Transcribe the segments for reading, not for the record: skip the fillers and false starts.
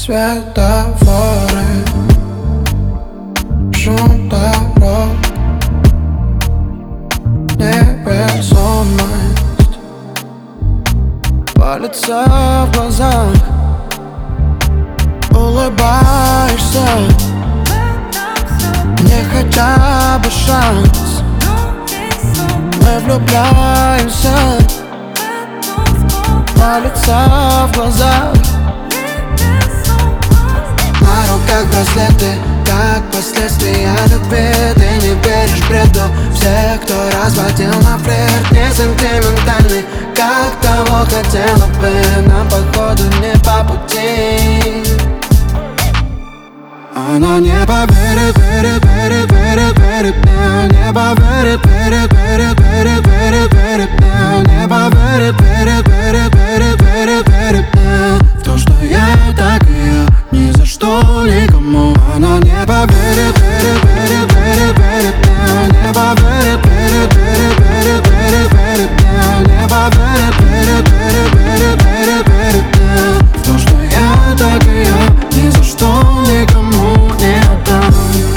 Светофоры, шум дорог, невесомость палится в глазах. Улыбаешься, мне хотя бы шанс. Мы влюбляемся, палится в глазах. На руках браслеты, как последствия любви. Ты не веришь бреду всех, кто разводил на флирт. Не сентиментальный, как того хотела бы. Нам походу не по пути. Она не поверит, верит, верит, верит, верит мне. Не поверит, верит, верит, верит, верит, верит мне. Не поверит, верит, верит, верит, верит, верит мне. В то, что я так и я, ни за что никому. Она не поверит, верит, верит, верит, верит мне. Не поверит, верит, верит, верит, верит, верит мне. Не поверит, верит, верит, верит, верит, верит мне. В то, что я так и я, ни за что никому не отдам.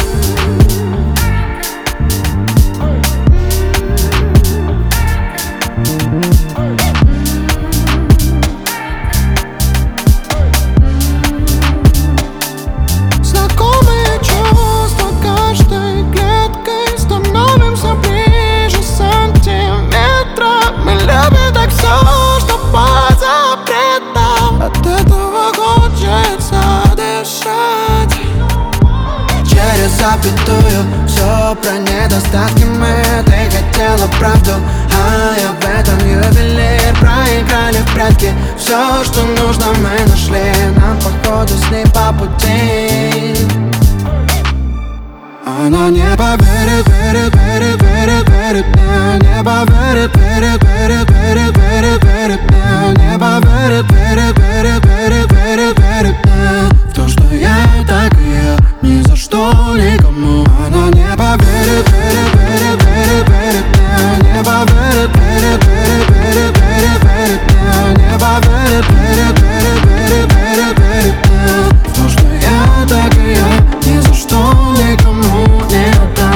Знакомые чувства каждой клеткой. Становимся ближе сантиметрами. Любим так все, что по запретам. От этого хочется дышать. Через запятую все про недостатки мы. Ты хотела правду, а я в этом ювелир. Проиграли в прятки, все, что нужно, мы нашли. Нам походу с ней по пути. Она не поверит, верит, верит, верит, верит мне. Не поверит, верит, верит, верит, верит, верит мне. Не поверит, верит, верит, верит, верит, верит мне. В то, что я так и я, ни за что никому. Она не поверит, верит, верит, верит, верит мне. Не поверит, верит, верит, верит, верит, верит мне. Не поверит, верит, верит, верит, верит, верит мне. В то, что я так и я, ни за что никому не отдам.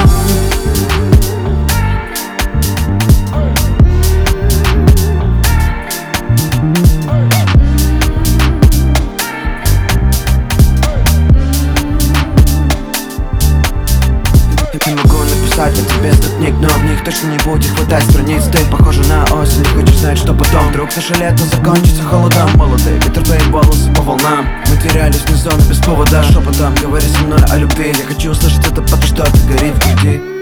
Я не могу написать о тебе 100 книг, но в них точно не будет хватать страниц. Ты похожа на осень, не хочешь знать, что потом. Вдруг наше лето закончится холодом. Молодые ветер, твои волосы по волнам. Мы терялись вне зоны без повода. Шепотом говори со мной о любви. Я хочу услышать это, потому что это горит в груди.